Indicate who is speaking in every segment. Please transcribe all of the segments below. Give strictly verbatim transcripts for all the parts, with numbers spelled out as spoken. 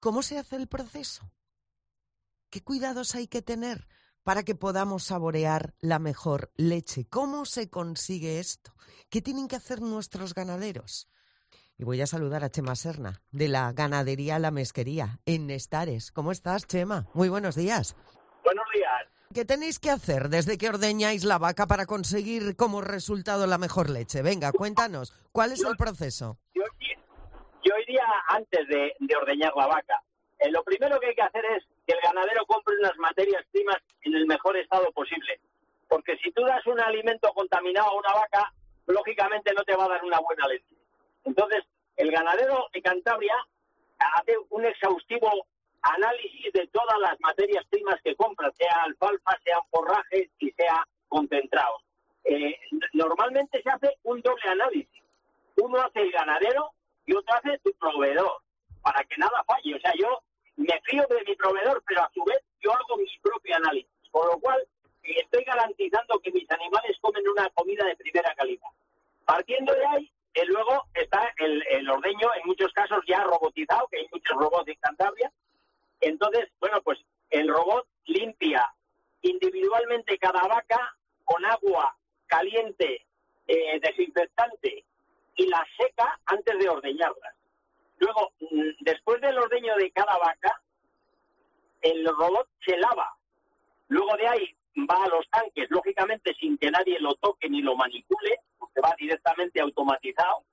Speaker 1: ¿Cómo se hace el proceso? ¿Qué cuidados hay que tener para que podamos saborear la mejor leche? ¿Cómo se consigue esto? ¿Qué tienen que hacer nuestros ganaderos? Y voy a saludar a Chema Serna, de la ganadería La Mesquería, en Nestares. ¿Cómo estás, Chema? Muy buenos días.
Speaker 2: Buenos días.
Speaker 1: ¿Qué tenéis que hacer desde que ordeñáis la vaca para conseguir como resultado la mejor leche? Venga, cuéntanos, ¿cuál es
Speaker 2: yo,
Speaker 1: el proceso?
Speaker 2: Yo, yo iría antes de, de ordeñar la vaca. Eh, lo primero que hay que hacer es que el ganadero compre unas materias primas en el mejor estado posible. Porque si tú das un alimento contaminado a una vaca, lógicamente no te va a dar una buena leche. Entonces, el ganadero de Cantabria hace un exhaustivo análisis de todas las materias primas que compra, sea alfalfa, sean forrajes y sea concentrados. Eh, normalmente se hace un doble análisis. Uno hace el ganadero y otro hace tu proveedor, para que nada falle. O sea, yo me fío de mi proveedor, pero a su vez yo hago mi propio análisis, con lo cual eh, estoy garantizando que mis animales comen una comida de primera calidad. Partiendo de ahí, eh, luego está el, el ordeño, en muchos casos ya robotizado, que hay muchos robots en Cantabria. Entonces, bueno, pues el robot limpia individualmente cada vaca con agua caliente, eh, desinfectante, y la seca antes de ordeñarlas. Luego, después del ordeño de cada vaca, el robot se lava. Luego de ahí va a los tanques, lógicamente sin que nadie lo toque ni lo manipule, porque va directamente automatizado.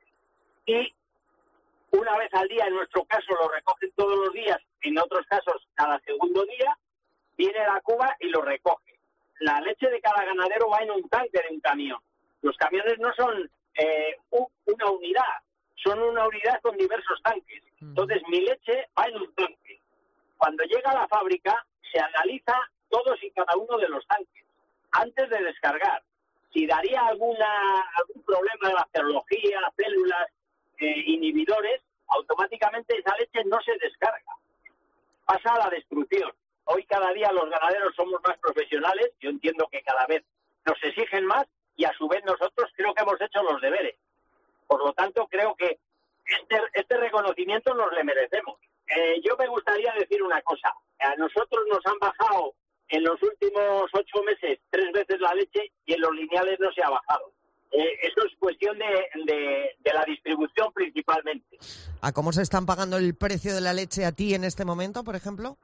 Speaker 2: Y una vez al día, en nuestro caso, lo recogen todos los días, en otros casos cada segundo día, viene la cuba y lo recoge. La leche de cada ganadero va en un tanque de un camión. Los camiones no son eh, un, una unidad, son una unidad con diversos tanques. Entonces, mi leche va en un tanque. Cuando llega a la fábrica, se analiza todos y cada uno de los tanques antes de descargar. Si daría alguna algún problema de bacteriología, células, eh, inhibidores, automáticamente esa leche no se descarga. Pasa a la destrucción. Hoy cada día los ganaderos somos más profesionales, yo entiendo que cada vez nos exigen más y a su vez nosotros creo que hemos hecho los deberes. Por lo tanto, creo que este, este reconocimiento nos le merecemos. Eh, yo me gustaría decir una cosa. A nosotros nos han bajado en los últimos ocho meses tres veces la leche y en los lineales no se ha bajado. Eh, eso es cuestión de, de, de la distribución principalmente.
Speaker 1: ¿A cómo se están pagando el precio de la leche a ti en este momento, por ejemplo?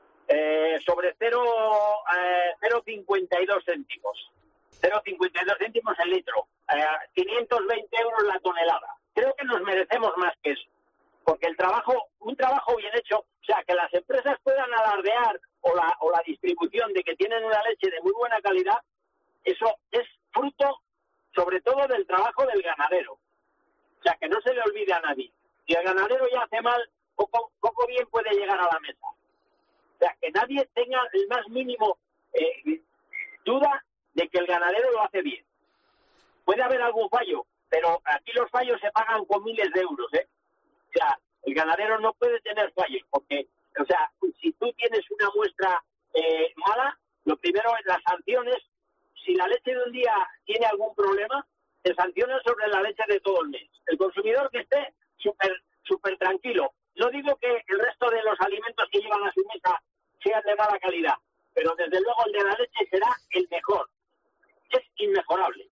Speaker 2: Eh, sobre cero coma cincuenta y dos céntimos. cero coma cincuenta y dos céntimos el litro. Eh, quinientos veinte euros la tonelada. Creo que nos merecemos más que eso. Porque el trabajo, un trabajo bien hecho, o sea, que las empresas puedan alardear o la, o la distribución de que tienen una leche de muy buena calidad, eso es fruto sobre todo del trabajo del ganadero. O sea, que no se le olvide a nadie. Si el ganadero ya hace mal, poco, poco bien puede llegar a la mesa. O sea, que nadie tenga el más mínimo eh, duda de que el ganadero lo hace bien. Puede haber algún fallo, pero aquí los fallos se pagan con miles de euros, ¿eh? O sea, el ganadero no puede tener fallos, porque, o sea, si tú tienes una muestra eh, mala, lo primero es las sanciones. Si la leche de un día tiene algún problema, se sanciona sobre la leche de todo el mes. El consumidor que esté súper súper tranquilo. No digo que el resto de los alimentos que llevan a su mesa sean de mala calidad, pero desde luego el de la leche será el mejor. Es inmejorable.